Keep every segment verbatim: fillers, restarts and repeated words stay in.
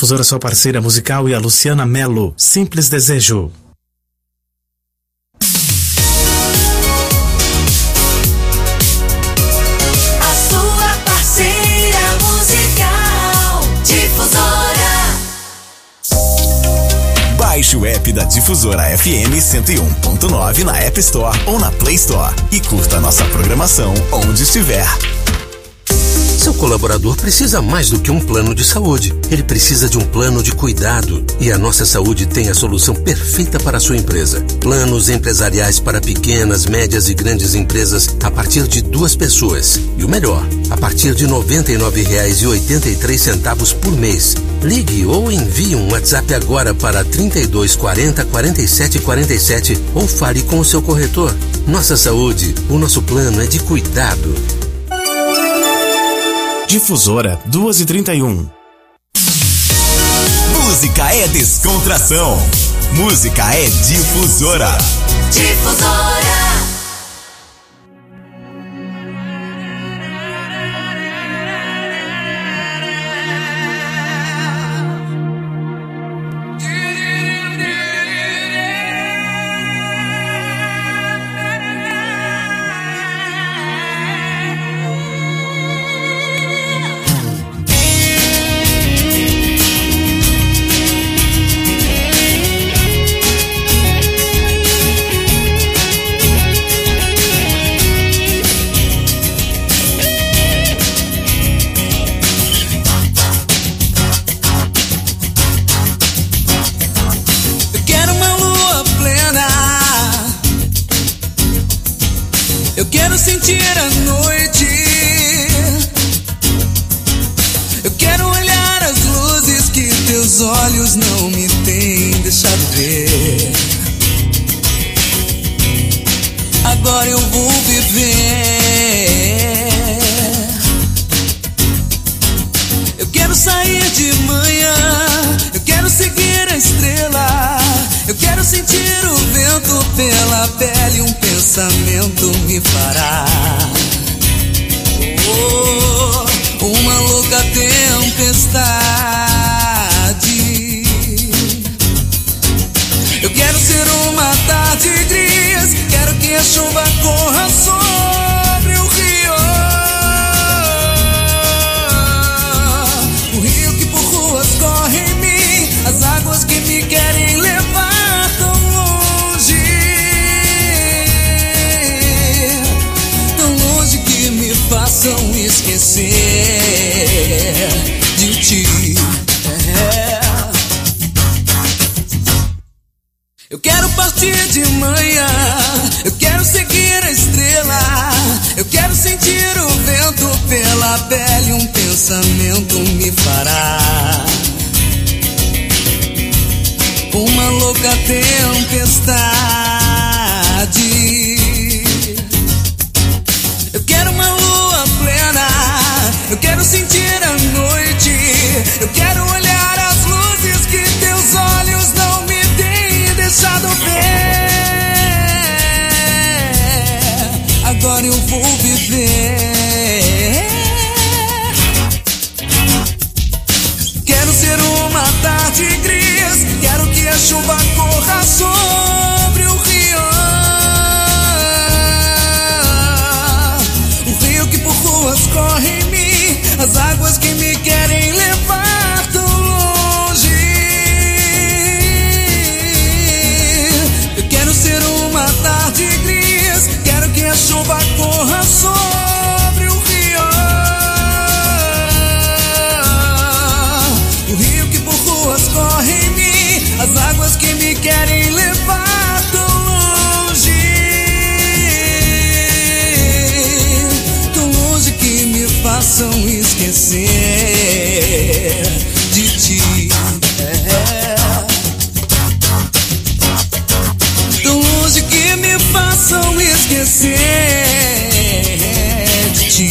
Difusora, sua parceira musical, e a Luciana Mello, Simples Desejo. A sua parceira musical, Difusora. Baixe o app da Difusora F M cento e um ponto nove na App Store ou na Play Store e curta nossa programação onde estiver. Seu colaborador precisa mais do que um plano de saúde. Ele precisa de um plano de cuidado. E a Nossa Saúde tem a solução perfeita para a sua empresa. Planos empresariais para pequenas, médias e grandes empresas a partir de duas pessoas. E o melhor, a partir de noventa e nove reais e oitenta e três centavos por mês. Ligue ou envie um WhatsApp agora para trinta e dois quarenta, quarenta e sete quarenta e sete ou fale com o seu corretor. Nossa Saúde, o nosso plano é de cuidado. Difusora, duas e trinta e um. Música é descontração. Música é Difusora. Difusora. Eu quero sentir a noite. Eu quero olhar as luzes que teus olhos não me têm deixado ver. Agora eu vou viver. Eu quero sair de manhã. Eu quero seguir a estrela. Eu quero sentir o vento pela pele. Um pensamento me fará oh, uma louca tempestade. Eu quero ser uma tarde gris. Quero que a chuva corra sobre o rio. O rio que por ruas corre em mim. As águas que me querem levar tão longe, tão longe que me façam esquecer de ti. É. Eu quero partir de manhã. Eu quero seguir a estrela. Eu quero sentir o vento pela pele. Um pensamento me fará uma louca tempestade. Eu quero uma lua plena. Eu quero sentir a noite. Eu quero olhar as luzes que teus olhos não me têm deixado ver. Agora eu vou viver. Quero ser uma tarde gris. Quero que a chuva corra sobre o rio. O rio que por ruas corre em mim. As águas que me querem levar tão longe. Eu quero ser uma tarde gris. Quero que a chuva corra sobre o rio. O rio que por ruas corre em mim. As águas que me querem levar tão longe, tão longe que me façam esquecer de ti. É. Tão longe que me façam esquecer de ti.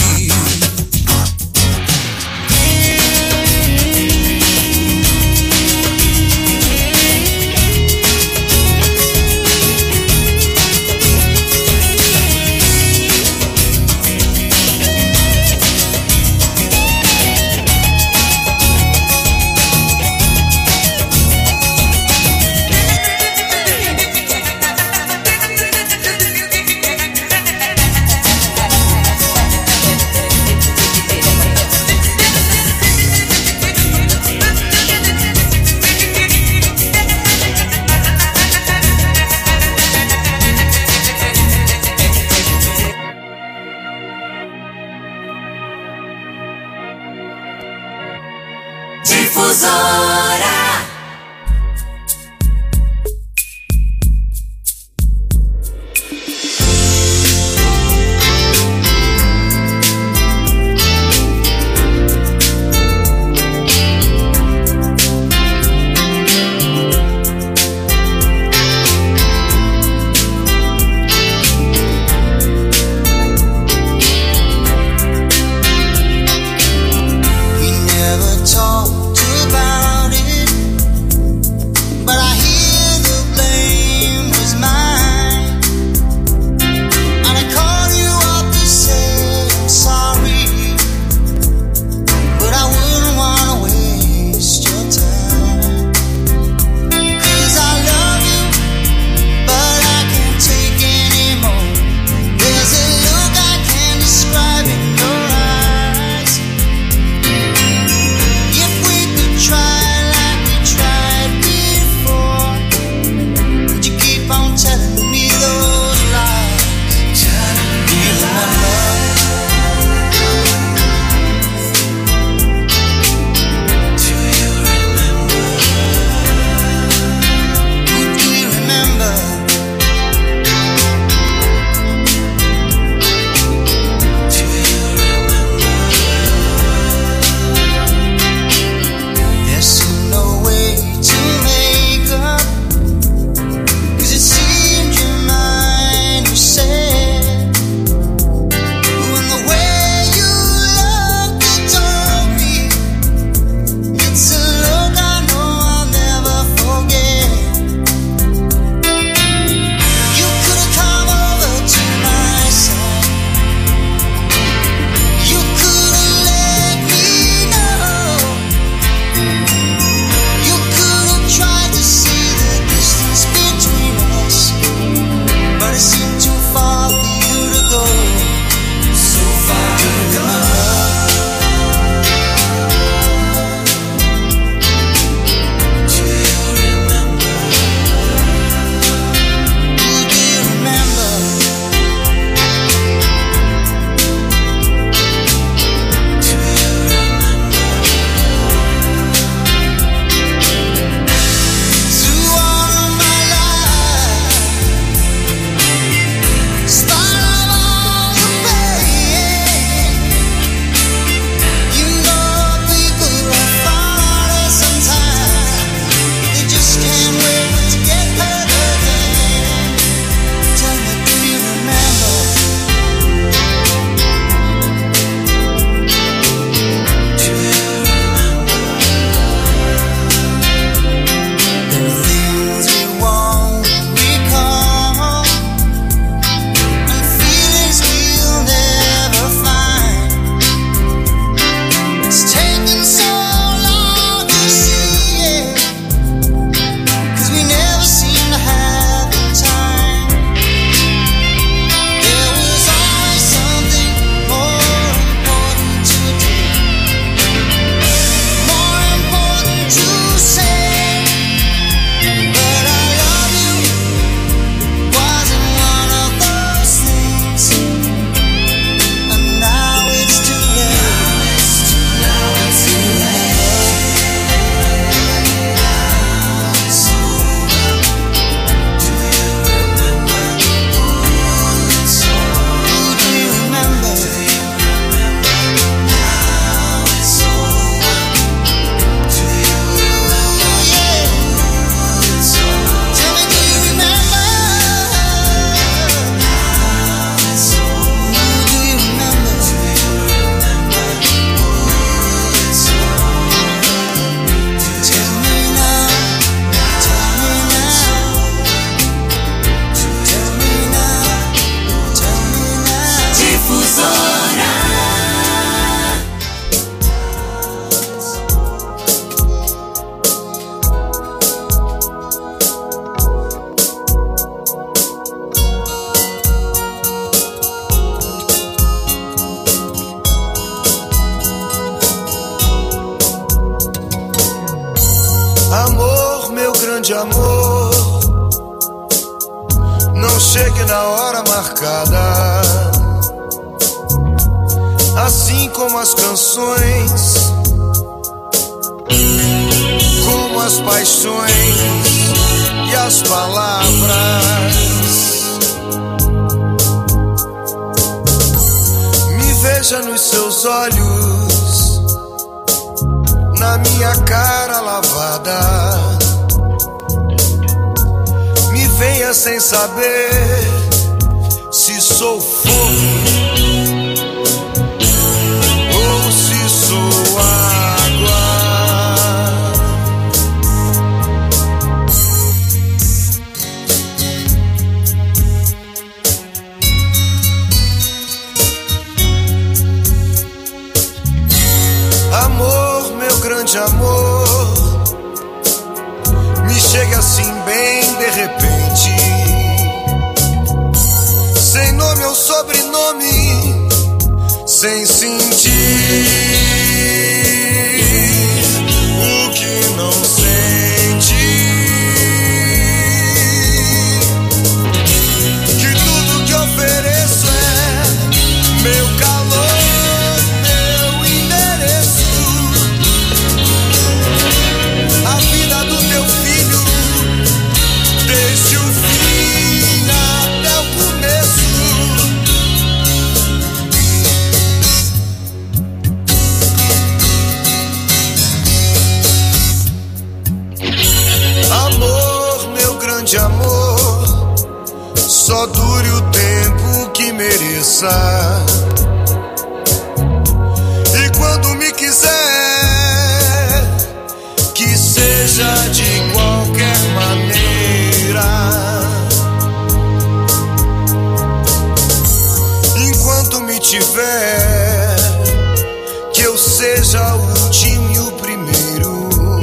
grande amor não chegue na hora marcada, assim como as canções, como as paixões e as palavras. Me veja nos seus olhos, na minha cara lavada. Me venha sem saber se sou fogo ou se sou água. Amor, meu grande amor, me chegue assim bem de repente, sem nome ou sobrenome, sem sentir o que não sente. Que tudo que ofereço é meu calor, meu endereço, a vida do teu filho, desde o fim até o começo. Amor, meu grande amor, só dure o tempo que mereça. E quando me quiser, que seja de qualquer maneira. Enquanto me tiver, que eu seja o último e o primeiro.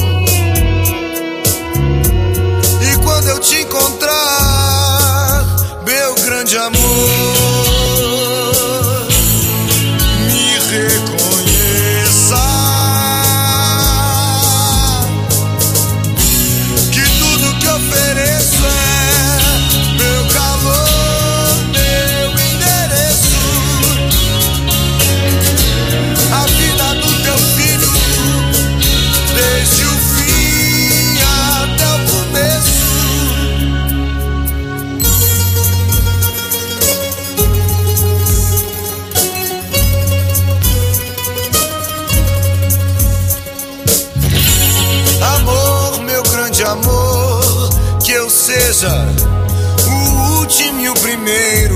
E quando eu te encontrar, meu grande amor, me reconheça. Que tudo que ofereço é meu calor, meu endereço, a vida do teu filho, desde o fim até o começo. Amor, meu grande amor, que eu seja o último e o primeiro.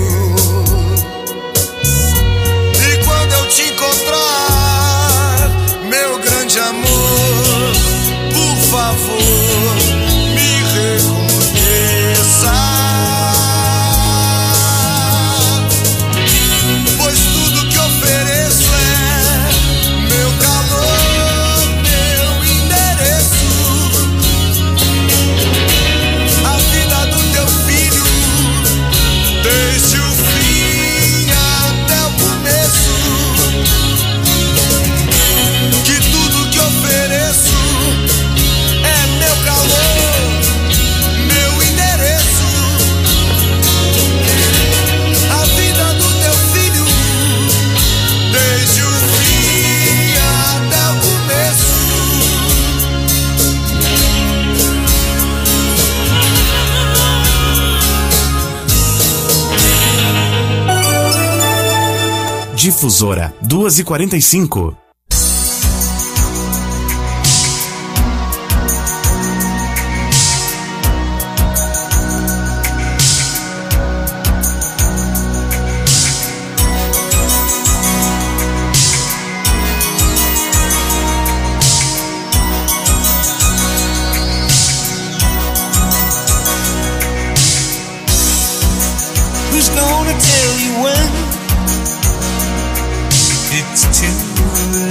E quando eu te encontrar, meu grande amor, por favor, me reconheça. Pois tudo que ofereço é meu calor, meu endereço, a vida do teu filho, desde o fim até o começo. Que tudo que ofereço é meu calor, meu endereço, a vida do teu filho, desde o fim até o começo. Difusora, duas e quarenta e cinco. Who's gonna tell you when it's too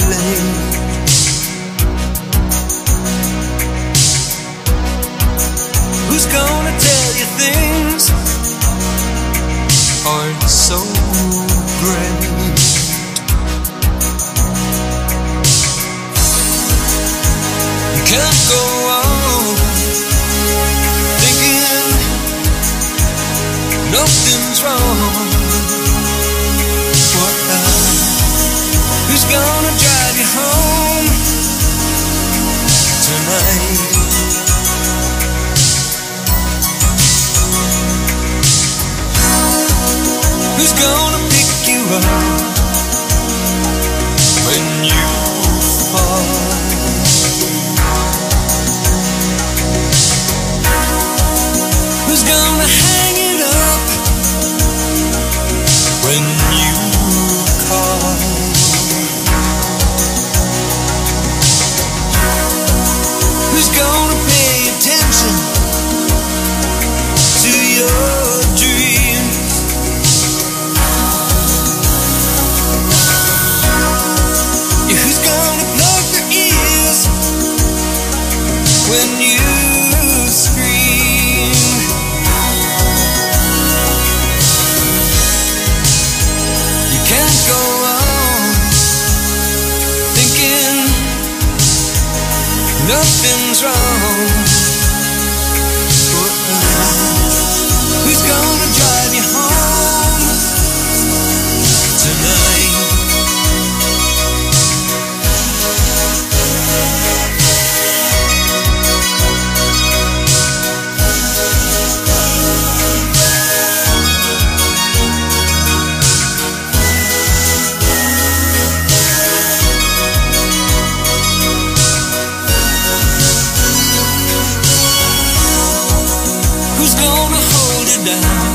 Who's gonna hold you down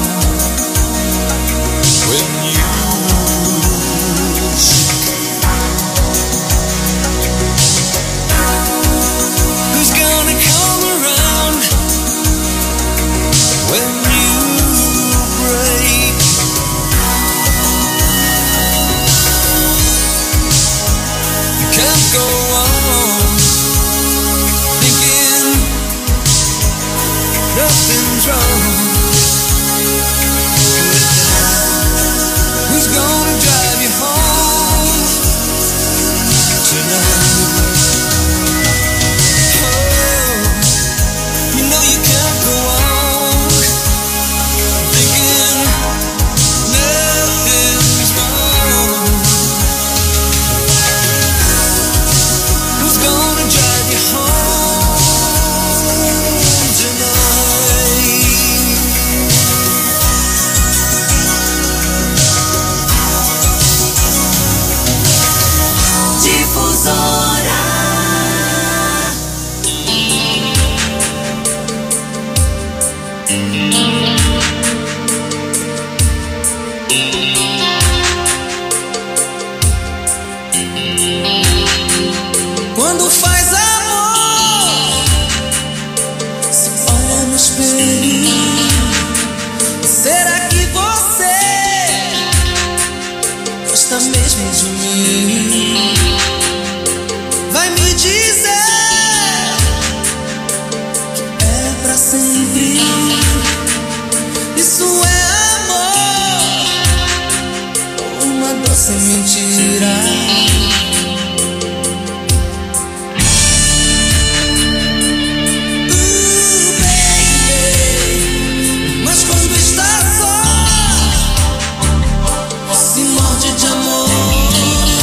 when you shake? Who's gonna come around when you break? You can't go on thinking nothing's wrong. Who's gonna drive you home tonight? Oh, you know you can't go on thinking nothing's wrong. Who's gonna drive you home tonight? Difusora. Quando faz amor, se olha no espelho. Será que você gosta mesmo de mim? Vai me dizer que é pra sempre. Isso é amor ou uma doce mentira? Mas quando está só, se morde de amor,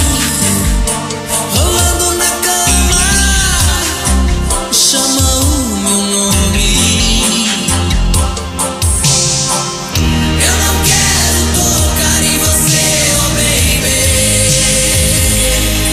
rolando na cama, chama o meu nome. Eu não quero tocar em você, oh baby.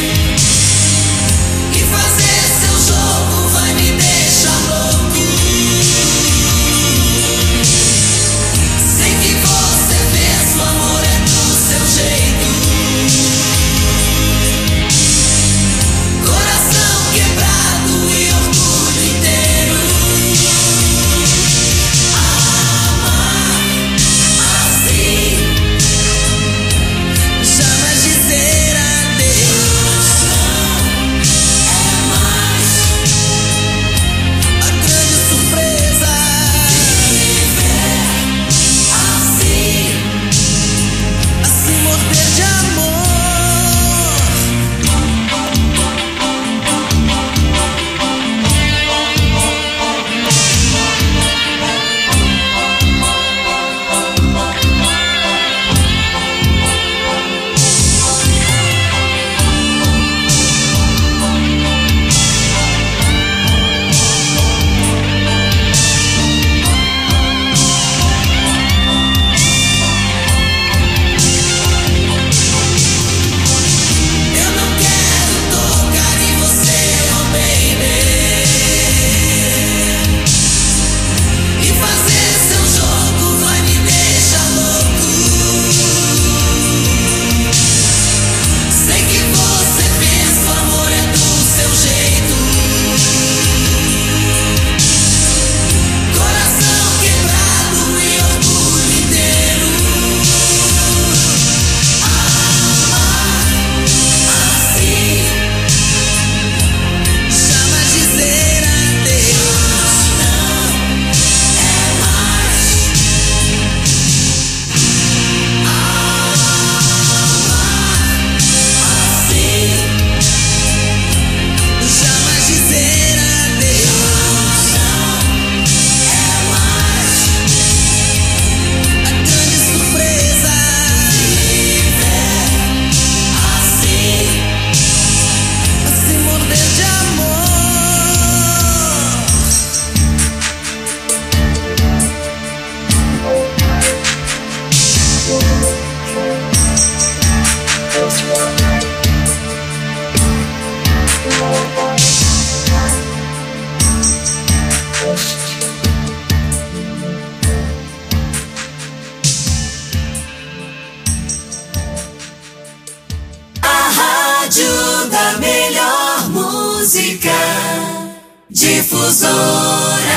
Difusora.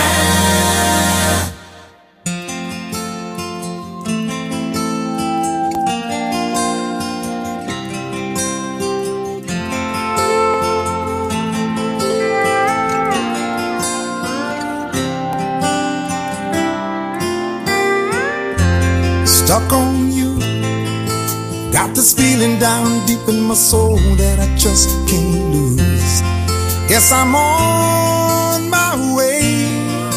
Stuck on you, got this feeling down deep in my soul that I just can't lose. Guess I'm on my way.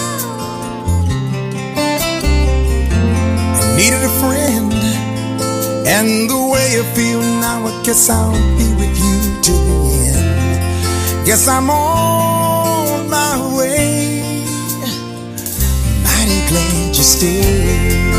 I needed a friend, and the way I feel now, I guess I'll be with you till the end. Guess I'm on my way. Mighty glad you stayed.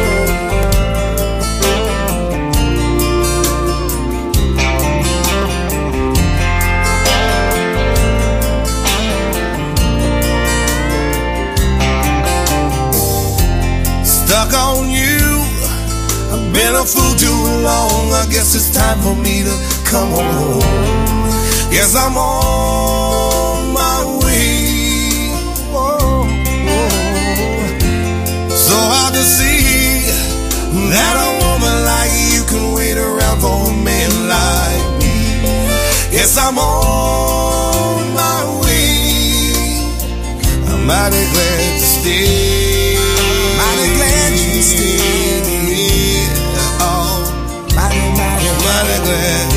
Stuck on you, I've been a fool too long. I guess it's time for me to come home. Guess I'm on my way. Whoa, whoa. So hard to see that a woman like you can wait around for a man like me. Guess I'm on my way. I'm mighty glad to stay. Oh, mighty, mighty, mighty glad.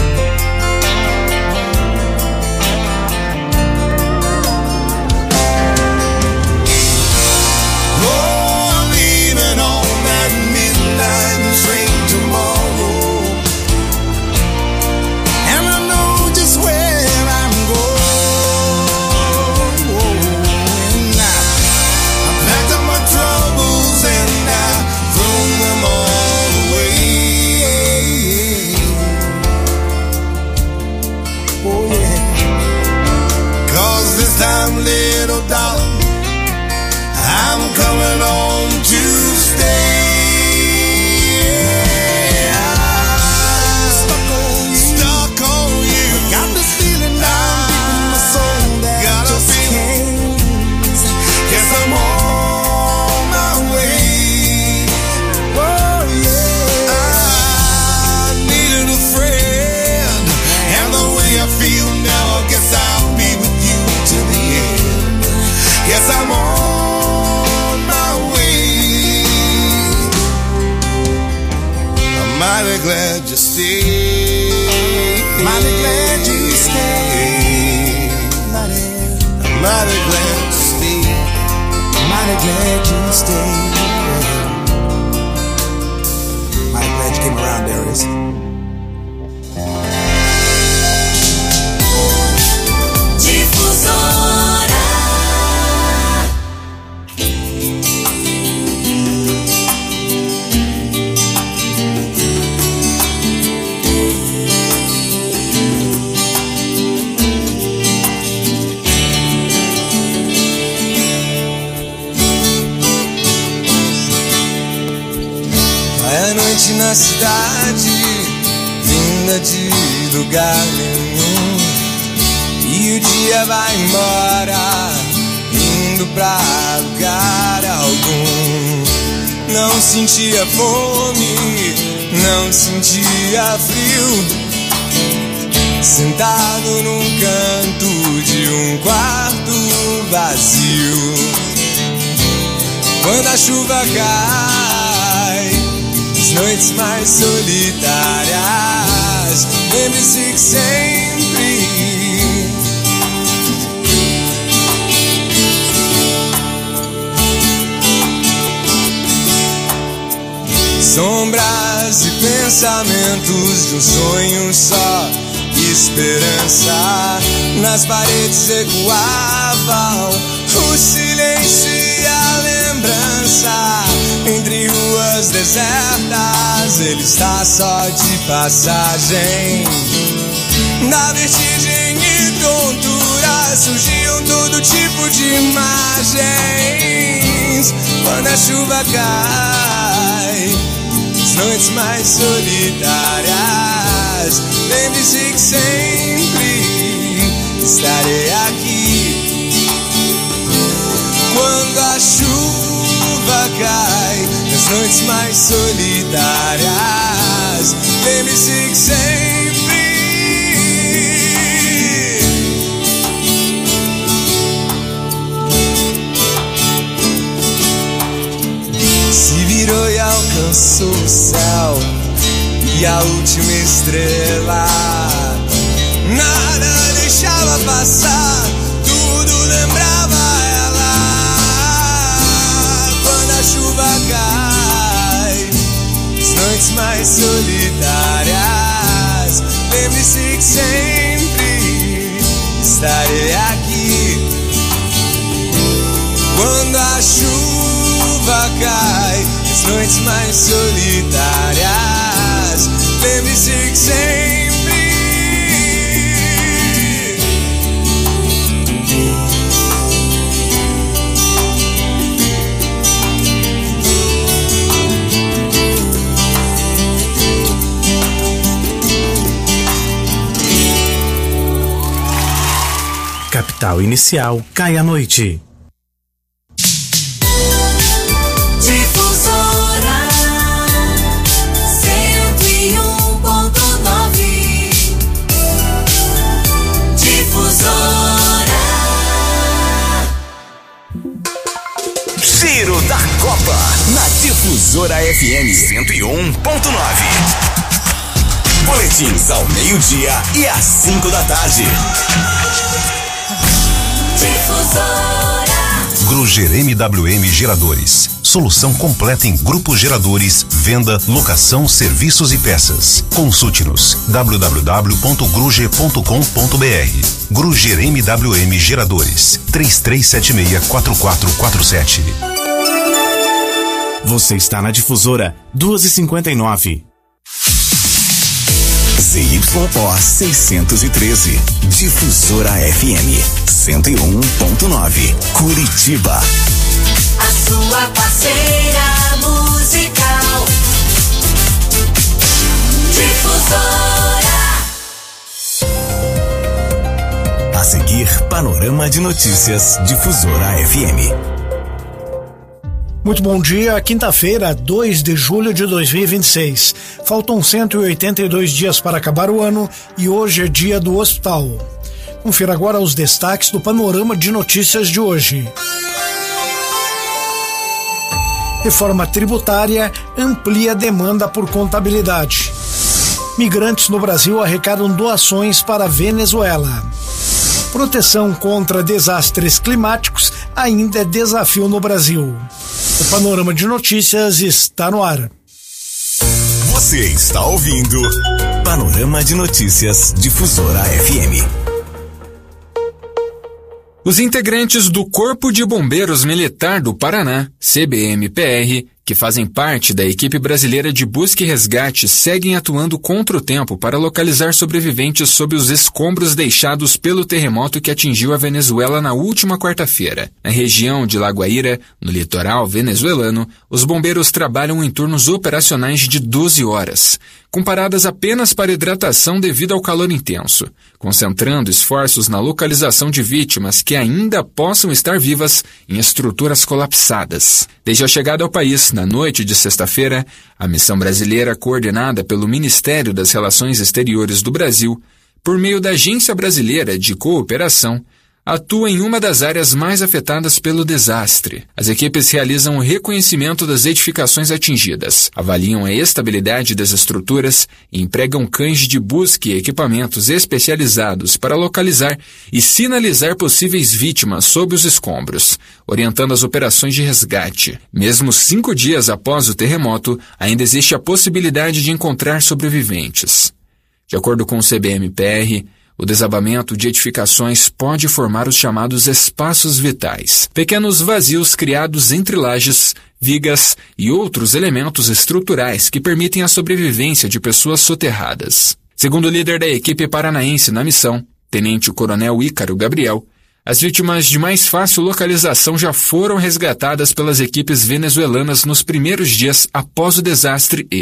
Oh, I'm leaving on that midnight train tomorrow, and I know just where I'm going. I packed up my troubles and I thrown them all away. Oh yeah. Cause this time, little darling, I'm coming home to stay. I'm stuck on you. Stuck on you. Got this feeling down deep in my soul that I just can't. Guess I'm on my way. Oh yeah. I needed a friend, and the way I feel now, I guess I'll be with you till the end. Guess I'm on my way. I'm mighty glad you stayed. Mighty glad you stayed. Mighty, I'm mighty glad you stayed. Mighty glad you stayed. Mighty glad you came around, Darius. Difusora. Vai a noite na cidade, vinda de lugar nenhum, e o dia vai embora, indo pra lugar algum. Não sentia fome, não sentia frio, sentado num canto de um quarto vazio. Quando a chuva cai, as noites mais solitárias, lembre-se que sempre sombras e pensamentos de um sonho só, esperança. Nas paredes ecoavam o silêncio e a lembrança. Entre ruas desertas, ele está só de passagem. Na vertigem e tontura surgiam todo tipo de imagens. Quando a chuva cai, as noites mais solitárias, lembre-se que sempre estarei aqui. a chuva cai nas noites mais solitárias, lembre-se que sempre se virou e alcançou o céu e a última estrela. Nada deixava passar, tudo lembrava ela. Quando a chuva cai, as noites mais solitárias, lembre-se que sempre estarei aqui. Quando a chuva cai, as noites mais solitárias, lembre-se que sempre Capital Inicial cai à noite. Difusora cento e um ponto nove. Difusora. Giro da Copa na Difusora F M cento e um ponto nove. Boletins ao meio-dia e às cinco da tarde. Difusora. Gruger M W M Geradores. Solução completa em grupos geradores, venda, locação, serviços e peças. Consulte-nos w w w ponto gruger ponto com ponto b r. Gruger M W M Geradores. três três sete seis quatro quatro quatro sete. Você está na Difusora duas e cinquenta e nove. Z Y O seiscentos e treze. Difusora F M cento e um ponto nove. Curitiba. A sua parceira musical. Difusora. A seguir, Panorama de Notícias Difusora F M. Muito bom dia, quinta-feira, dois de julho de dois mil e vinte e seis. Faltam cento e oitenta e dois dias para acabar o ano e hoje é dia do hospital. Confira agora os destaques do Panorama de Notícias de hoje. Reforma tributária amplia demanda por contabilidade. Migrantes no Brasil arrecadam doações para a Venezuela. Proteção contra desastres climáticos ainda é desafio no Brasil. O Panorama de Notícias está no ar. Você está ouvindo Panorama de Notícias Difusora F M. Os integrantes do Corpo de Bombeiros Militar do Paraná, C B M P R, que fazem parte da equipe brasileira de busca e resgate, seguem atuando contra o tempo para localizar sobreviventes sob os escombros deixados pelo terremoto que atingiu a Venezuela na última quarta-feira. Na região de La Guaira, no litoral venezuelano, os bombeiros trabalham em turnos operacionais de doze horas, com paradas apenas para hidratação devido ao calor intenso, concentrando esforços na localização de vítimas que ainda possam estar vivas em estruturas colapsadas. Desde a chegada ao país, na noite de sexta-feira, a missão brasileira, coordenada pelo Ministério das Relações Exteriores do Brasil, por meio da Agência Brasileira de Cooperação, atua em uma das áreas mais afetadas pelo desastre. As equipes realizam o reconhecimento das edificações atingidas, avaliam a estabilidade das estruturas e empregam cães de busca e equipamentos especializados para localizar e sinalizar possíveis vítimas sob os escombros, orientando as operações de resgate. Mesmo cinco dias após o terremoto, ainda existe a possibilidade de encontrar sobreviventes. De acordo com o C B M P R, o desabamento de edificações pode formar os chamados espaços vitais, pequenos vazios criados entre lajes, vigas e outros elementos estruturais que permitem a sobrevivência de pessoas soterradas. Segundo o líder da equipe paranaense na missão, Tenente-Coronel Ícaro Gabriel, as vítimas de mais fácil localização já foram resgatadas pelas equipes venezuelanas nos primeiros dias após o desastre e,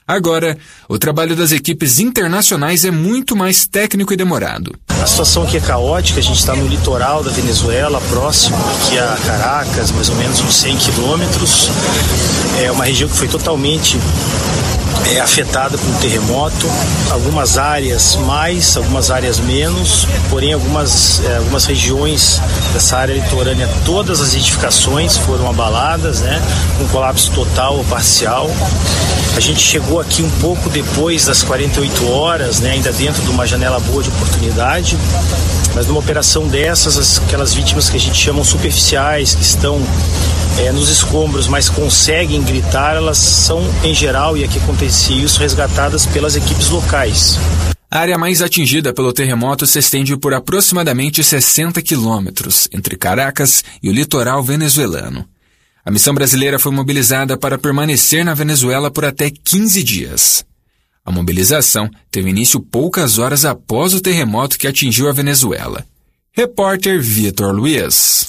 Agora, o trabalho das equipes internacionais é muito mais técnico e demorado. A situação aqui é caótica, a gente está no litoral da Venezuela, próximo aqui a Caracas, mais ou menos uns cem quilômetros. É uma região que foi totalmente é, afetada por um terremoto, algumas áreas mais, algumas áreas menos, porém algumas, é, algumas regiões dessa área litorânea, todas as edificações foram abaladas, né, com colapso total ou parcial. A gente chegou aqui um pouco depois das quarenta e oito horas, né, ainda dentro de uma janela boa de oportunidade, mas numa operação dessas, aquelas vítimas que a gente chama superficiais, que estão é, nos escombros, mas conseguem gritar, elas são, em geral, e aqui acontecia isso, resgatadas pelas equipes locais. A área mais atingida pelo terremoto se estende por aproximadamente sessenta quilômetros, entre Caracas e o litoral venezuelano. A missão brasileira foi mobilizada para permanecer na Venezuela por até quinze dias. A mobilização teve início poucas horas após o terremoto que atingiu a Venezuela. Repórter Vitor Luiz.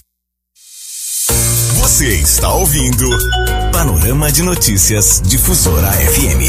Você está ouvindo Panorama de Notícias Difusora F M.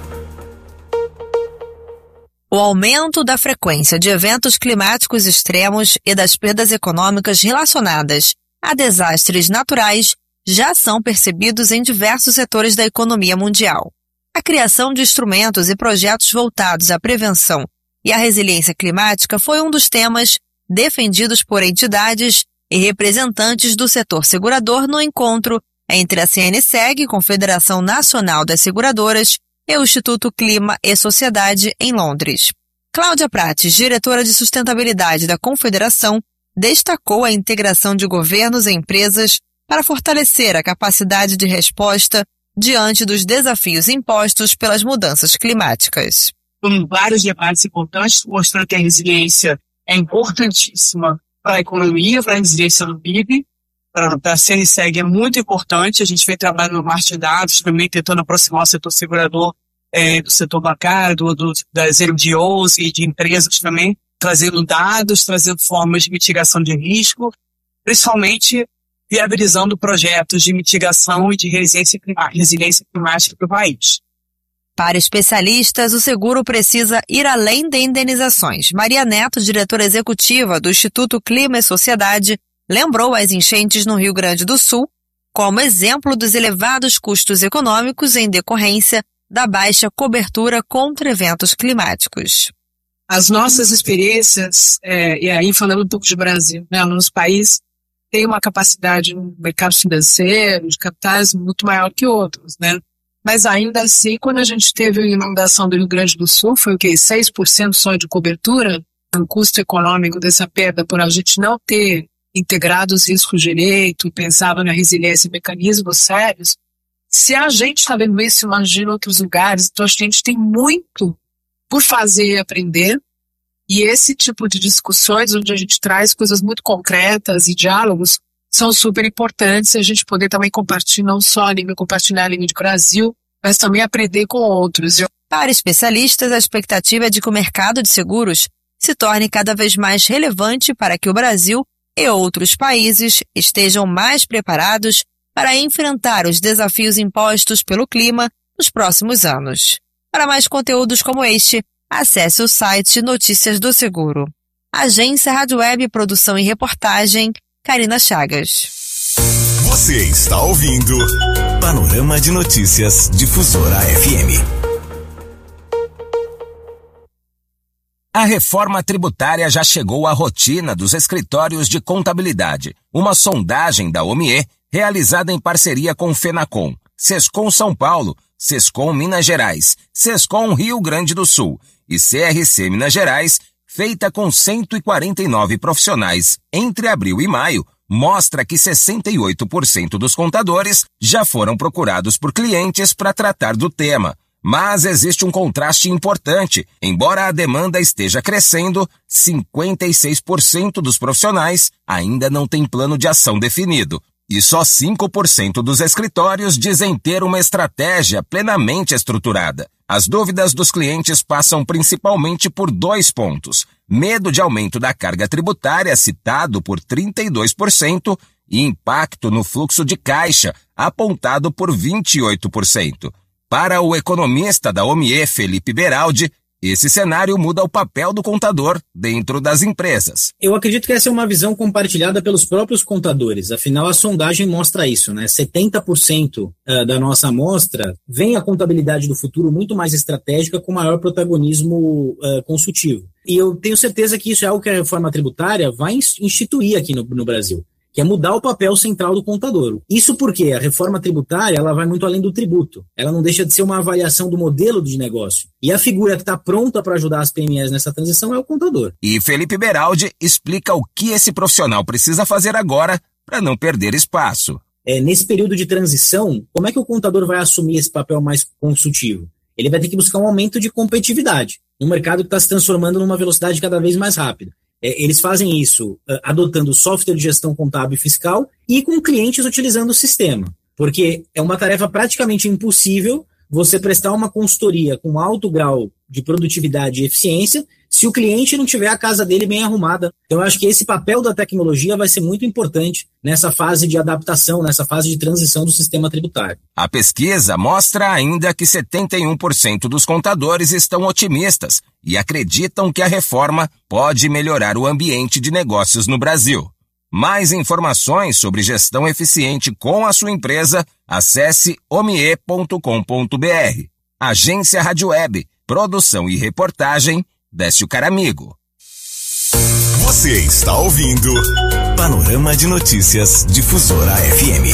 O aumento da frequência de eventos climáticos extremos e das perdas econômicas relacionadas a desastres naturais já são percebidos em diversos setores da economia mundial. A criação de instrumentos e projetos voltados à prevenção e à resiliência climática foi um dos temas defendidos por entidades e representantes do setor segurador no encontro entre a C N S E G, Confederação Nacional das Seguradoras, e o Instituto Clima e Sociedade em Londres. Cláudia Prates, diretora de sustentabilidade da Confederação, destacou a integração de governos e empresas para fortalecer a capacidade de resposta diante dos desafios impostos pelas mudanças climáticas. Foram vários debates importantes, mostrando que a resiliência é importantíssima para a economia, para a resiliência do P I B, para a C N S E G é muito importante. A gente vem trabalhando no marketing de dados, também tentando aproximar o setor segurador é, do setor bancário, do, do, das M D Os e de empresas também, trazendo dados, trazendo formas de mitigação de risco, principalmente viabilizando projetos de mitigação e de resiliência climática, resiliência climática para o país. Para especialistas, o seguro precisa ir além de indenizações. Maria Neto, diretora executiva do Instituto Clima e Sociedade, lembrou as enchentes no Rio Grande do Sul como exemplo dos elevados custos econômicos em decorrência da baixa cobertura contra eventos climáticos. As nossas experiências, é, e aí falando um pouco de Brasil, né, nos países tem uma capacidade no mercado financeiro, de capitais, muito maior que outros, né? Mas ainda assim, quando a gente teve a inundação do Rio Grande do Sul, foi o quê? seis por cento só de cobertura, o custo econômico dessa perda, por a gente não ter integrado os riscos direito, pensado na resiliência e mecanismos sérios. Se a gente está vendo isso, imagina outros lugares, então a gente tem muito por fazer e aprender. E esse tipo de discussões, onde a gente traz coisas muito concretas e diálogos, são super importantes, a gente poder também compartilhar, não só a língua, compartilhar a língua de Brasil, mas também aprender com outros. Para especialistas, a expectativa é de que o mercado de seguros se torne cada vez mais relevante para que o Brasil e outros países estejam mais preparados para enfrentar os desafios impostos pelo clima nos próximos anos. Para mais conteúdos como este, acesse o site Notícias do Seguro. Agência Rádio Web, produção e reportagem, Karina Chagas. Você está ouvindo Panorama de Notícias Difusora F M. A reforma tributária já chegou à rotina dos escritórios de contabilidade. Uma sondagem da O M I E, realizada em parceria com o Fenacom, Sescom São Paulo, Sescom Minas Gerais, Sescom Rio Grande do Sul e C R C Minas Gerais, feita com cento e quarenta e nove profissionais entre abril e maio, mostra que sessenta e oito por cento dos contadores já foram procurados por clientes para tratar do tema. Mas existe um contraste importante. Embora a demanda esteja crescendo, cinquenta e seis por cento dos profissionais ainda não têm plano de ação definido. E só cinco por cento dos escritórios dizem ter uma estratégia plenamente estruturada. As dúvidas dos clientes passam principalmente por dois pontos: medo de aumento da carga tributária, citado por trinta e dois por cento, e impacto no fluxo de caixa, apontado por vinte e oito por cento. Para o economista da O M E, Felipe Beraldi, esse cenário muda o papel do contador dentro das empresas. Eu acredito que essa é uma visão compartilhada pelos próprios contadores, afinal a sondagem mostra isso, né? setenta por cento da nossa amostra vem a contabilidade do futuro muito mais estratégica com maior protagonismo uh, consultivo. E eu tenho certeza que isso é algo que a reforma tributária vai instituir aqui no, no Brasil, que é mudar o papel central do contador. Isso porque a reforma tributária ela vai muito além do tributo. Ela não deixa de ser uma avaliação do modelo de negócio. E a figura que está pronta para ajudar as P M Es nessa transição é o contador. E Felipe Beraldi explica o que esse profissional precisa fazer agora para não perder espaço. É, nesse período de transição, como é que o contador vai assumir esse papel mais consultivo? Ele vai ter que buscar um aumento de competitividade num mercado que está se transformando numa velocidade cada vez mais rápida. Eles fazem isso uh, adotando software de gestão contábil e fiscal e com clientes utilizando o sistema, porque é uma tarefa praticamente impossível você prestar uma consultoria com alto grau de produtividade e eficiência se o cliente não tiver a casa dele bem arrumada. Então, eu acho que esse papel da tecnologia vai ser muito importante nessa fase de adaptação, nessa fase de transição do sistema tributário. A pesquisa mostra ainda que setenta e um por cento dos contadores estão otimistas e acreditam que a reforma pode melhorar o ambiente de negócios no Brasil. Mais informações sobre gestão eficiente com a sua empresa, acesse omie ponto com ponto br. Agência Rádio Web, produção e reportagem, Décio Caramigo. Você está ouvindo Panorama de Notícias Difusora F M.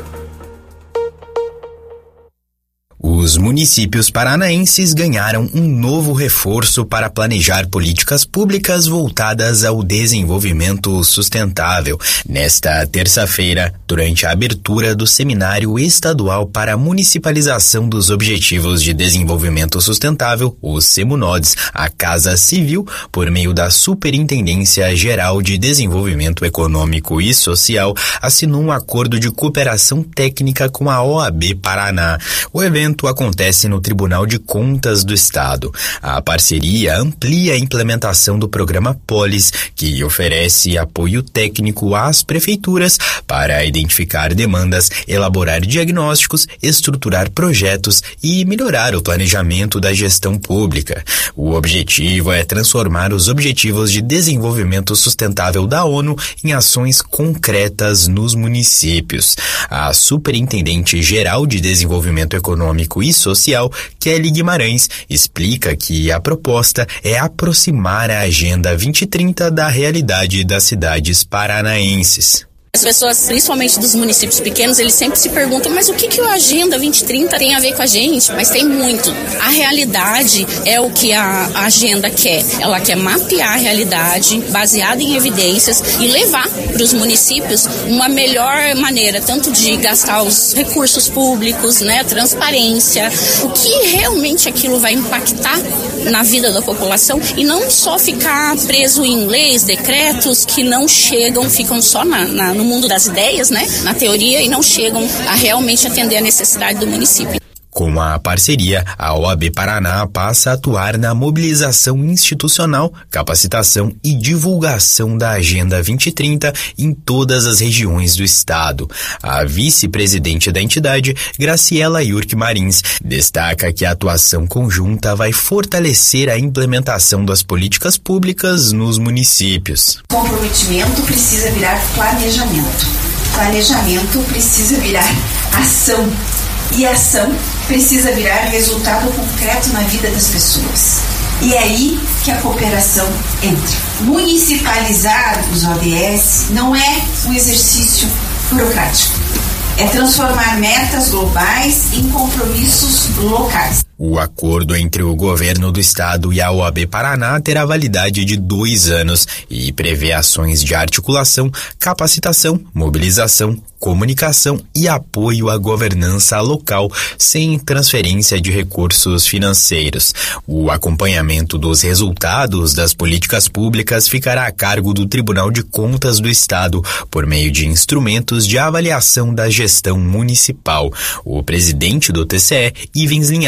Os municípios paranaenses ganharam um novo reforço para planejar políticas públicas voltadas ao desenvolvimento sustentável. Nesta terça-feira, durante a abertura do Seminário Estadual para a Municipalização dos Objetivos de Desenvolvimento Sustentável, o SEMUNODES, a Casa Civil, por meio da Superintendência Geral de Desenvolvimento Econômico e Social, assinou um acordo de cooperação técnica com a O A B Paraná. O evento acontece no Tribunal de Contas do Estado. A parceria amplia a implementação do programa Polis, que oferece apoio técnico às prefeituras para identificar demandas, elaborar diagnósticos, estruturar projetos e melhorar o planejamento da gestão pública. O objetivo é transformar os Objetivos de Desenvolvimento Sustentável da ONU em ações concretas nos municípios. A Superintendente Geral de Desenvolvimento Econômico e Social, Kelly Guimarães, explica que a proposta é aproximar a Agenda vinte e trinta da realidade das cidades paranaenses. As pessoas, principalmente dos municípios pequenos, eles sempre se perguntam, mas o que, que a Agenda vinte e trinta tem a ver com a gente? Mas tem muito. A realidade é o que a agenda quer. Ela quer mapear a realidade, baseada em evidências, e levar para os municípios uma melhor maneira, tanto de gastar os recursos públicos, né, transparência, o que realmente aquilo vai impactar na vida da população, e não só ficar preso em leis, decretos que não chegam, ficam só na, na no mundo das ideias, né, na teoria, e não chegam a realmente atender a necessidade do município. Com a parceria, a O A B Paraná passa a atuar na mobilização institucional, capacitação e divulgação da Agenda vinte e trinta em todas as regiões do estado. A vice-presidente da entidade, Graciela Yurk Marins, destaca que a atuação conjunta vai fortalecer a implementação das políticas públicas nos municípios. Comprometimento precisa virar planejamento. Planejamento precisa virar ação. E a ação precisa virar resultado concreto na vida das pessoas. E é aí que a cooperação entra. Municipalizar os O D S não é um exercício burocrático. É transformar metas globais em compromissos locais. O acordo entre o governo do estado e a O A B Paraná terá validade de dois anos e prevê ações de articulação, capacitação, mobilização, comunicação e apoio à governança local, sem transferência de recursos financeiros. O acompanhamento dos resultados das políticas públicas ficará a cargo do Tribunal de Contas do Estado, por meio de instrumentos de avaliação da gestão municipal. O presidente do T C E, Ivens Linhares,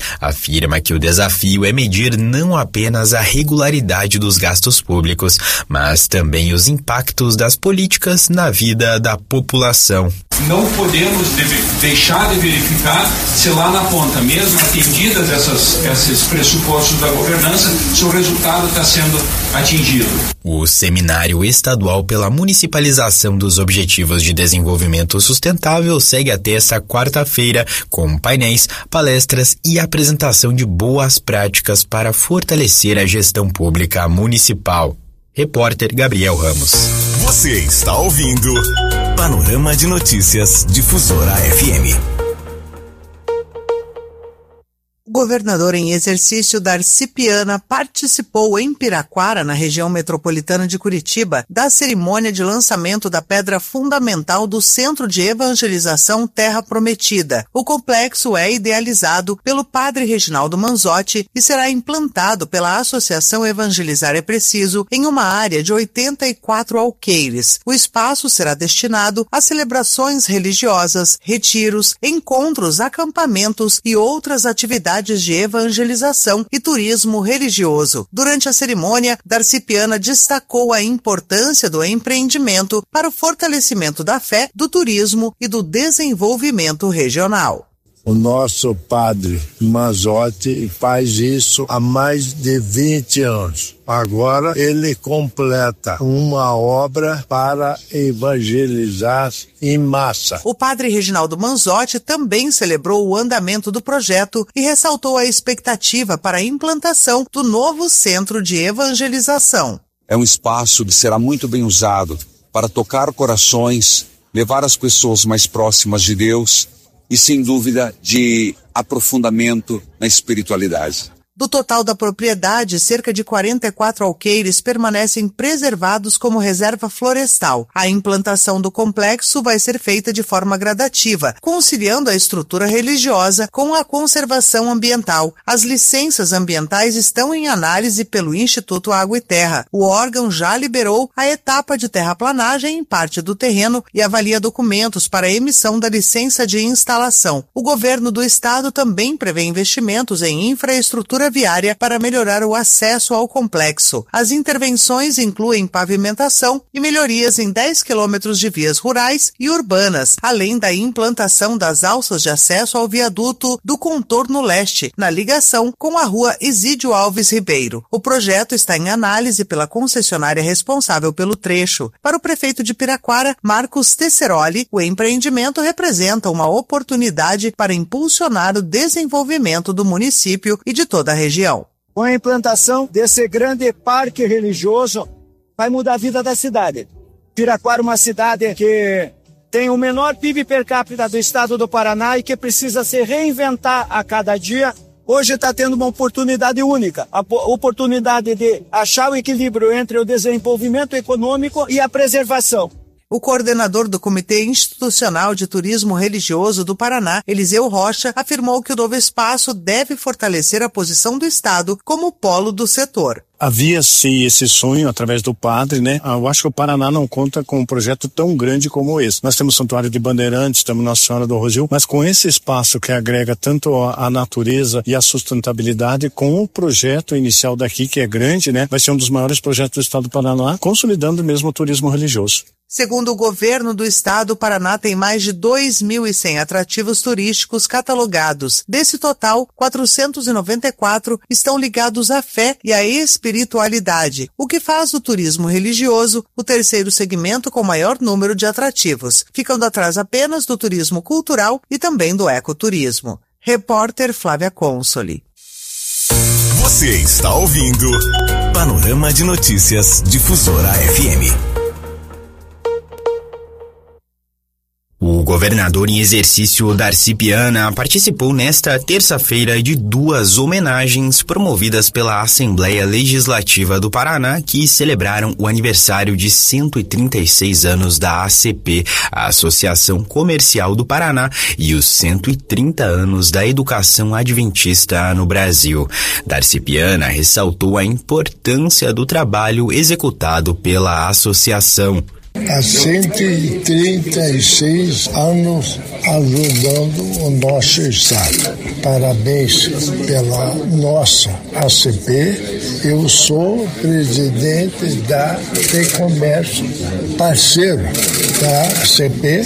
afirma que o desafio é medir não apenas a regularidade dos gastos públicos, mas também os impactos das políticas na vida da população. Não podemos deve, deixar de verificar se lá na ponta, mesmo atendidas essas, esses pressupostos da governança, se o resultado está sendo atingido. O Seminário Estadual pela Municipalização dos Objetivos de Desenvolvimento Sustentável segue até esta quarta-feira com painéis, palestras e apresentação de boas práticas para fortalecer a gestão pública municipal. Repórter Gabriel Ramos. Você está ouvindo Panorama de Notícias Difusora F M. O governador em exercício Darcy Piana participou em Piraquara, na região metropolitana de Curitiba, da cerimônia de lançamento da pedra fundamental do Centro de Evangelização Terra Prometida. O complexo é idealizado pelo padre Reginaldo Manzotti e será implantado pela Associação Evangelizar é Preciso em uma área de oitenta e quatro alqueires. O espaço será destinado a celebrações religiosas, retiros, encontros, acampamentos e outras atividades de evangelização e turismo religioso. Durante a cerimônia, Darcy Piana destacou a importância do empreendimento para o fortalecimento da fé, do turismo e do desenvolvimento regional. O nosso padre Manzotti faz isso há mais de vinte anos. Agora ele completa uma obra para evangelizar em massa. O padre Reginaldo Manzotti também celebrou o andamento do projeto e ressaltou a expectativa para a implantação do novo centro de evangelização. É um espaço que será muito bem usado para tocar corações, levar as pessoas mais próximas de Deus e, sem dúvida, de aprofundamento na espiritualidade. Do total da propriedade, cerca de quarenta e quatro alqueires permanecem preservados como reserva florestal. A implantação do complexo vai ser feita de forma gradativa, conciliando a estrutura religiosa com a conservação ambiental. As licenças ambientais estão em análise pelo Instituto Água e Terra. O órgão já liberou a etapa de terraplanagem em parte do terreno e avalia documentos para a emissão da licença de instalação. O governo do estado também prevê investimentos em infraestrutura viária para melhorar o acesso ao complexo. As intervenções incluem pavimentação e melhorias em dez quilômetros de vias rurais e urbanas, além da implantação das alças de acesso ao viaduto do contorno leste, na ligação com a rua Isídio Alves Ribeiro. O projeto está em análise pela concessionária responsável pelo trecho. Para o prefeito de Piraquara, Marcos Tesseroli, o empreendimento representa uma oportunidade para impulsionar o desenvolvimento do município e de toda a região. Com a implantação desse grande parque religioso, vai mudar a vida da cidade. Piraquara é uma cidade que tem o menor P I B per capita do estado do Paraná e que precisa se reinventar a cada dia. Hoje está tendo uma oportunidade única, a oportunidade de achar o equilíbrio entre o desenvolvimento econômico e a preservação. O coordenador do Comitê Institucional de Turismo Religioso do Paraná, Eliseu Rocha, afirmou que o novo espaço deve fortalecer a posição do Estado como polo do setor. Havia-se esse sonho através do padre, né? Eu acho que o Paraná não conta com um projeto tão grande como esse. Nós temos o Santuário de Bandeirantes, temos Nossa Senhora do Rosil, mas com esse espaço que agrega tanto a natureza e a sustentabilidade, com o projeto inicial daqui, que é grande, né? Vai ser um dos maiores projetos do Estado do Paraná, consolidando mesmo o turismo religioso. Segundo o governo do estado, o Paraná tem mais de dois mil e cem atrativos turísticos catalogados. Desse total, quatrocentos e noventa e quatro estão ligados à fé e à espiritualidade, o que faz do turismo religioso o terceiro segmento com maior número de atrativos, ficando atrás apenas do turismo cultural e também do ecoturismo. Repórter Flávia Consoli. Você está ouvindo Panorama de Notícias Difusora F M. O governador em exercício Darcy Piana participou nesta terça-feira de duas homenagens promovidas pela Assembleia Legislativa do Paraná, que celebraram o aniversário de cento e trinta e seis anos da A C P, a Associação Comercial do Paraná, e os cento e trinta anos da educação adventista no Brasil. Darcy Piana ressaltou a importância do trabalho executado pela associação. Há cento e trinta e seis anos ajudando o nosso Estado. Parabéns pela nossa A C P. Eu sou presidente da FEComércio, parceiro da A C P,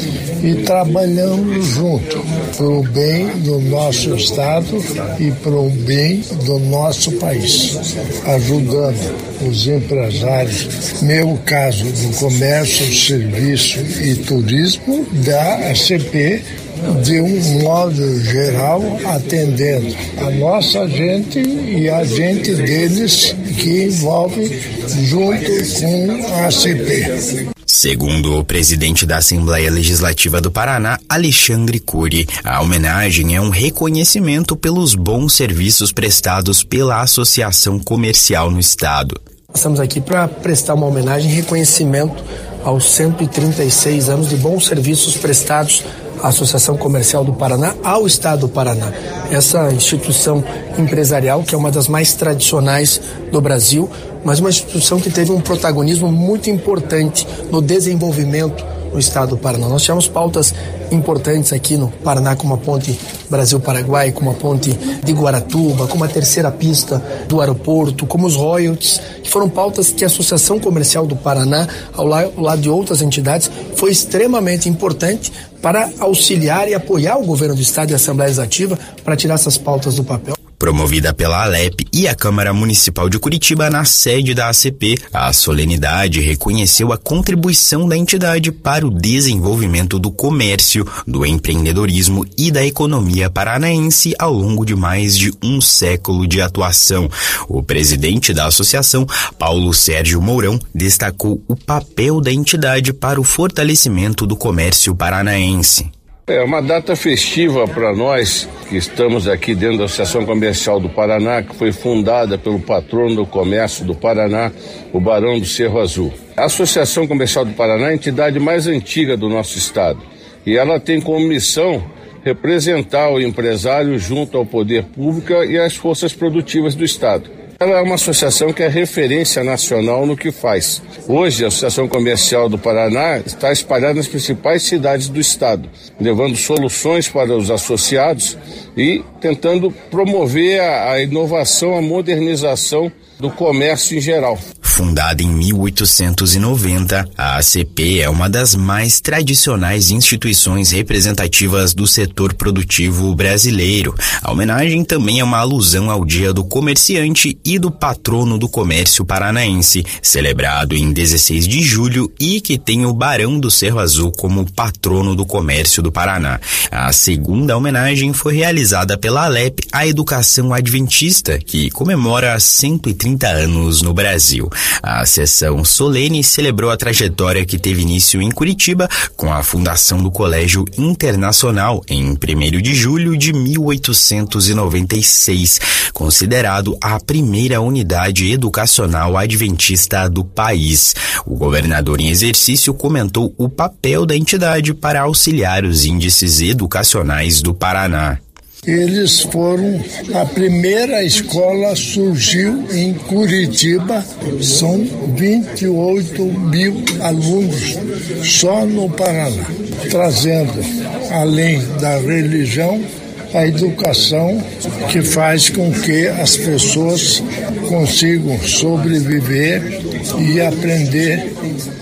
e trabalhamos junto para o bem do nosso Estado e para o bem do nosso país, ajudando os empresários, meu caso do comércio, serviço e turismo, da A C P, de um modo geral, atendendo a nossa gente e a gente deles que envolve junto com a A C P. Segundo o presidente da Assembleia Legislativa do Paraná, Alexandre Cury, a homenagem é um reconhecimento pelos bons serviços prestados pela Associação Comercial no Estado. Estamos aqui para prestar uma homenagem e reconhecimento aos cento e trinta e seis anos de bons serviços prestados à Associação Comercial do Paraná ao Estado do Paraná. Essa instituição empresarial, que é uma das mais tradicionais do Brasil, mas uma instituição que teve um protagonismo muito importante no desenvolvimento no Estado do Paraná. Nós tivemos pautas importantes aqui no Paraná, como a ponte Brasil-Paraguai, como a ponte de Guaratuba, como a terceira pista do aeroporto, como os royalties, que foram pautas que a Associação Comercial do Paraná, ao lado de outras entidades, foi extremamente importante para auxiliar e apoiar o governo do Estado e a Assembleia Legislativa para tirar essas pautas do papel. Promovida pela Alep e a Câmara Municipal de Curitiba na sede da A C P, a solenidade reconheceu a contribuição da entidade para o desenvolvimento do comércio, do empreendedorismo e da economia paranaense ao longo de mais de um século de atuação. O presidente da associação, Paulo Sérgio Mourão, destacou o papel da entidade para o fortalecimento do comércio paranaense. É uma data festiva para nós que estamos aqui dentro da Associação Comercial do Paraná, que foi fundada pelo patrono do comércio do Paraná, o Barão do Cerro Azul. A Associação Comercial do Paraná é a entidade mais antiga do nosso estado e ela tem como missão representar o empresário junto ao poder público e às forças produtivas do estado. Ela é uma associação que é referência nacional no que faz. Hoje, a Associação Comercial do Paraná está espalhada nas principais cidades do estado, levando soluções para os associados e tentando promover a, a inovação, a modernização do comércio em geral. Fundada em mil oitocentos e noventa, a A C P é uma das mais tradicionais instituições representativas do setor produtivo brasileiro. A homenagem também é uma alusão ao Dia do Comerciante e do Patrono do Comércio Paranaense, celebrado em dezesseis de julho e que tem o Barão do Cerro Azul como patrono do comércio do Paraná. A segunda homenagem foi realizada pela Alep à Educação Adventista, que comemora cento e trinta anos no Brasil. A sessão solene celebrou a trajetória que teve início em Curitiba com a fundação do Colégio Internacional em primeiro de julho de mil oitocentos e noventa e seis, considerado a primeira unidade educacional adventista do país. O governador em exercício comentou o papel da entidade para auxiliar os índices educacionais do Paraná. Eles foram, a primeira escola surgiu em Curitiba, são vinte e oito mil alunos só no Paraná, trazendo, além da religião, a educação que faz com que as pessoas consigam sobreviver e aprender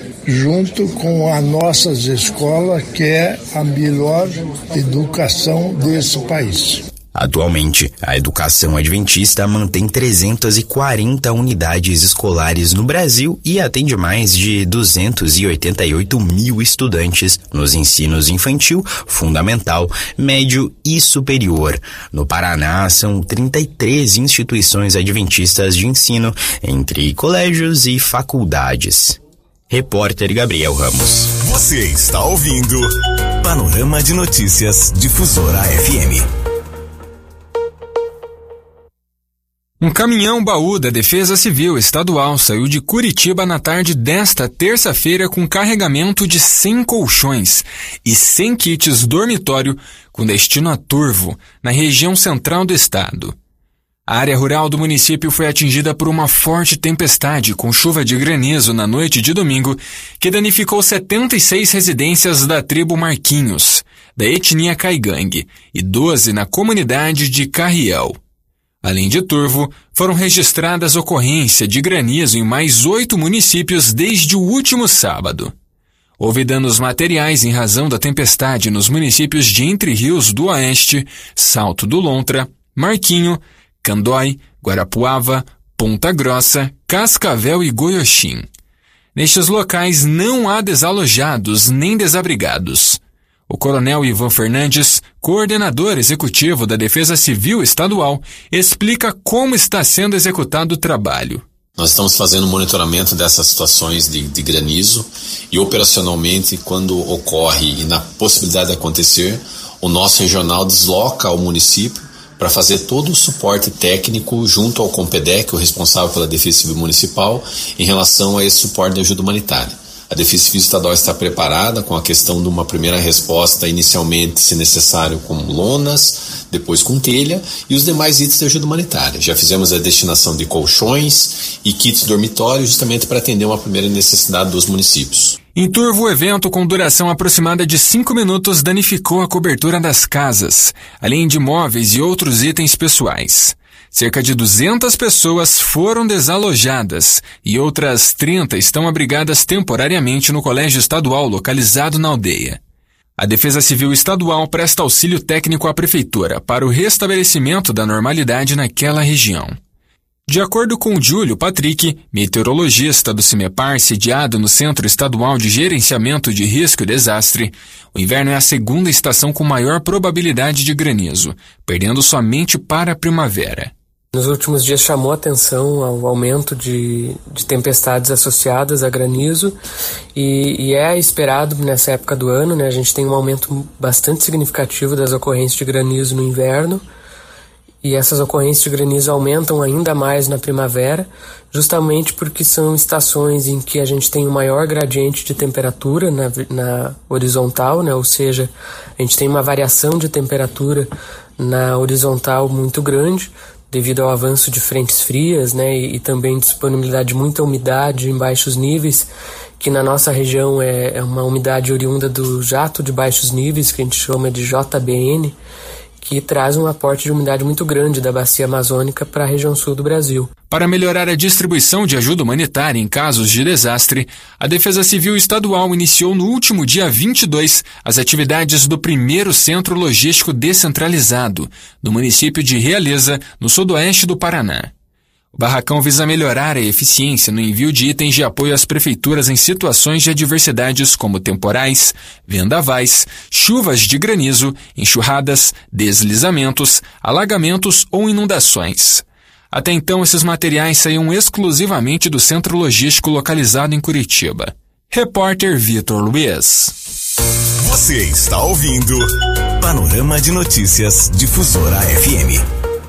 junto com as nossas escolas, que é a melhor educação desse país. Atualmente, a educação adventista mantém trezentas e quarenta unidades escolares no Brasil e atende mais de duzentos e oitenta e oito mil estudantes nos ensinos infantil, fundamental, médio e superior. No Paraná, são trinta e três instituições adventistas de ensino, entre colégios e faculdades. Repórter Gabriel Ramos. Você está ouvindo Panorama de Notícias Difusora F M. Um caminhão-baú da Defesa Civil Estadual saiu de Curitiba na tarde desta terça-feira com carregamento de cem colchões e cem kits dormitório com destino a Turvo, na região central do estado. A área rural do município foi atingida por uma forte tempestade com chuva de granizo na noite de domingo, que danificou setenta e seis residências da tribo Marquinhos, da etnia Caigangue, e doze na comunidade de Carriel. Além de Turvo, foram registradas ocorrências de granizo em mais oito municípios desde o último sábado. Houve danos materiais em razão da tempestade nos municípios de Entre Rios do Oeste, Salto do Lontra, Marquinho, Candói, Guarapuava, Ponta Grossa, Cascavel e Goioxim. Nestes locais não há desalojados nem desabrigados. O coronel Ivan Fernandes, coordenador executivo da Defesa Civil Estadual, explica como está sendo executado o trabalho. Nós estamos fazendo monitoramento dessas situações de, de granizo e operacionalmente, quando ocorre e na possibilidade de acontecer, o nosso regional desloca ao município para fazer todo o suporte técnico junto ao Compedec, o responsável pela Defesa Civil Municipal, em relação a esse suporte de ajuda humanitária. A Defesa Civil Estadual está preparada com a questão de uma primeira resposta, inicialmente, se necessário, com lonas, depois com telha, e os demais itens de ajuda humanitária. Já fizemos a destinação de colchões e kits dormitório, justamente para atender uma primeira necessidade dos municípios. Em Turvo, o evento, com duração aproximada de cinco minutos, danificou a cobertura das casas, além de móveis e outros itens pessoais. Cerca de duzentas pessoas foram desalojadas e outras trinta estão abrigadas temporariamente no colégio estadual localizado na aldeia. A Defesa Civil Estadual presta auxílio técnico à prefeitura para o restabelecimento da normalidade naquela região. De acordo com Júlio Patrick, meteorologista do CIMEPAR, sediado no Centro Estadual de Gerenciamento de Risco e Desastre, o inverno é a segunda estação com maior probabilidade de granizo, perdendo somente para a primavera. Nos últimos dias chamou a atenção ao aumento de, de tempestades associadas a granizo e, e é esperado nessa época do ano, né? A gente tem um aumento bastante significativo das ocorrências de granizo no inverno e essas ocorrências de granizo aumentam ainda mais na primavera, justamente porque são estações em que a gente tem um maior gradiente de temperatura na, na horizontal, né? Ou seja, a gente tem uma variação de temperatura na horizontal muito grande, devido ao avanço de frentes frias, né, e, e também disponibilidade de muita umidade em baixos níveis, que na nossa região é, é uma umidade oriunda do jato de baixos níveis, que a gente chama de J B N, que traz um aporte de umidade muito grande da bacia amazônica para a região sul do Brasil. Para melhorar a distribuição de ajuda humanitária em casos de desastre, a Defesa Civil Estadual iniciou no último dia vinte e dois as atividades do primeiro Centro Logístico Descentralizado, no município de Realeza, no sudoeste do Paraná. O barracão visa melhorar a eficiência no envio de itens de apoio às prefeituras em situações de adversidades como temporais, vendavais, chuvas de granizo, enxurradas, deslizamentos, alagamentos ou inundações. Até então, esses materiais saíam exclusivamente do centro logístico localizado em Curitiba. Repórter Vitor Luiz. Você está ouvindo Panorama de Notícias Difusora F M.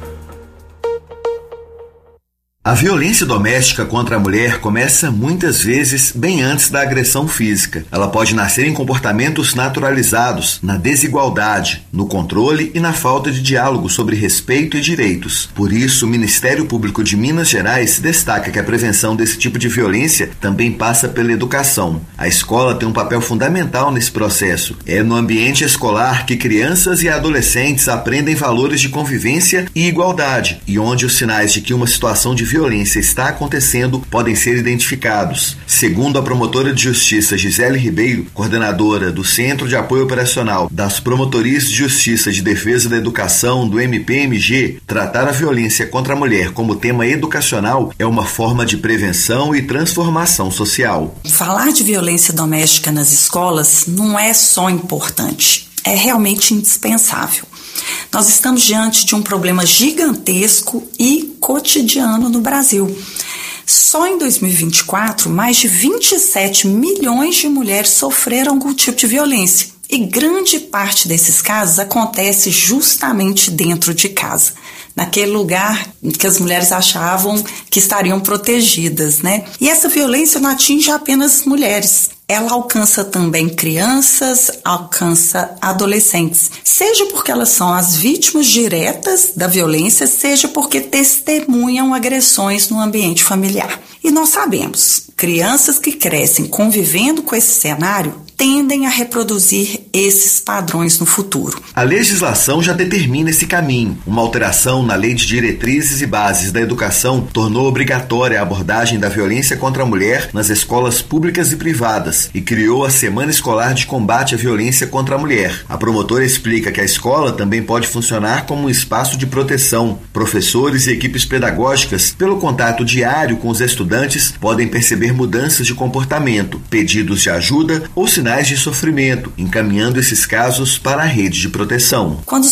A violência doméstica contra a mulher começa muitas vezes bem antes da agressão física. Ela pode nascer em comportamentos naturalizados, na desigualdade, no controle e na falta de diálogo sobre respeito e direitos. Por isso, o Ministério Público de Minas Gerais destaca que a prevenção desse tipo de violência também passa pela educação. A escola tem um papel fundamental nesse processo. É no ambiente escolar que crianças e adolescentes aprendem valores de convivência e igualdade, e onde os sinais de que uma situação de violência está acontecendo podem ser identificados. Segundo a promotora de justiça Gisele Ribeiro, coordenadora do Centro de Apoio Operacional das Promotorias de Justiça de Defesa da Educação do M P M G, tratar a violência contra a mulher como tema educacional é uma forma de prevenção e transformação social. Falar de violência doméstica nas escolas não é só importante, é realmente indispensável. Nós estamos diante de um problema gigantesco e cotidiano no Brasil. Só em dois mil e vinte e quatro, mais de vinte e sete milhões de mulheres sofreram algum tipo de violência. E grande parte desses casos acontece justamente dentro de casa. naquele lugar que as mulheres achavam que estariam protegidas, né? E essa violência não atinge apenas mulheres. Ela alcança também crianças, alcança adolescentes, seja porque elas são as vítimas diretas da violência, seja porque testemunham agressões no ambiente familiar. E nós sabemos, crianças que crescem convivendo com esse cenário tendem a reproduzir esses padrões no futuro. A legislação já determina esse caminho. Uma alteração na Lei de Diretrizes e Bases da Educação tornou obrigatória a abordagem da violência contra a mulher nas escolas públicas e privadas e criou a Semana Escolar de Combate à Violência contra a Mulher. A promotora explica que a escola também pode funcionar como um espaço de proteção. Professores e equipes pedagógicas, pelo contato diário com os estudantes, podem perceber mudanças de comportamento, pedidos de ajuda ou sinais de sofrimento, encaminhando esses casos para a rede de proteção. Quando